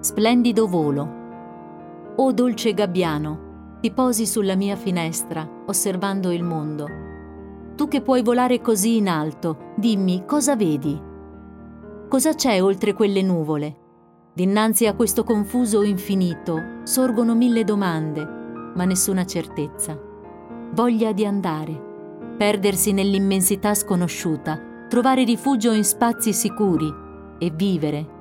splendido volo. O dolce gabbiano, ti posi sulla mia finestra, osservando il mondo. Tu che puoi volare così in alto, dimmi cosa vedi? Cosa c'è oltre quelle nuvole? Dinanzi a questo confuso infinito sorgono mille domande, ma nessuna certezza. Voglia di andare, perdersi nell'immensità sconosciuta, trovare rifugio in spazi sicuri e vivere